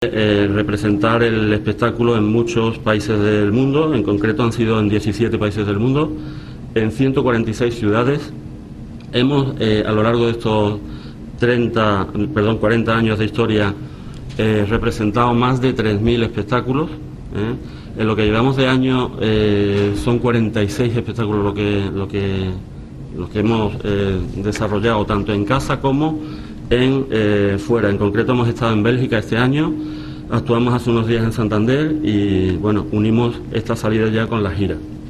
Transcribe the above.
Representar el espectáculo en muchos países del mundo, en concreto han sido en 17 países del mundo, en 146 ciudades. Hemos, a lo largo de estos 40 años de historia, representado más de 3.000 espectáculos. En lo que llevamos de año son 46 espectáculos los que hemos desarrollado tanto en casa como en fuera. En concreto hemos estado en Bélgica este año, actuamos hace unos días en Santander y bueno, unimos esta salida ya con la gira.